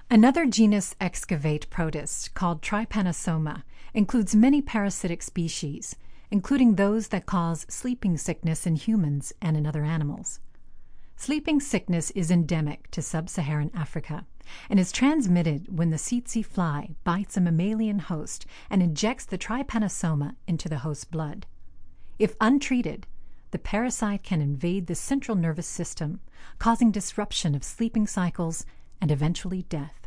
Another genus excavate protist, called Trypanosoma, includes many parasitic species, including those that cause sleeping sickness in humans and in other animals. Sleeping sickness is endemic to sub-Saharan Africa and is transmitted when the tsetse fly bites a mammalian host and injects the trypanosoma into the host's blood. If untreated, the parasite can invade the central nervous system, causing disruption of sleeping cycles and eventually death.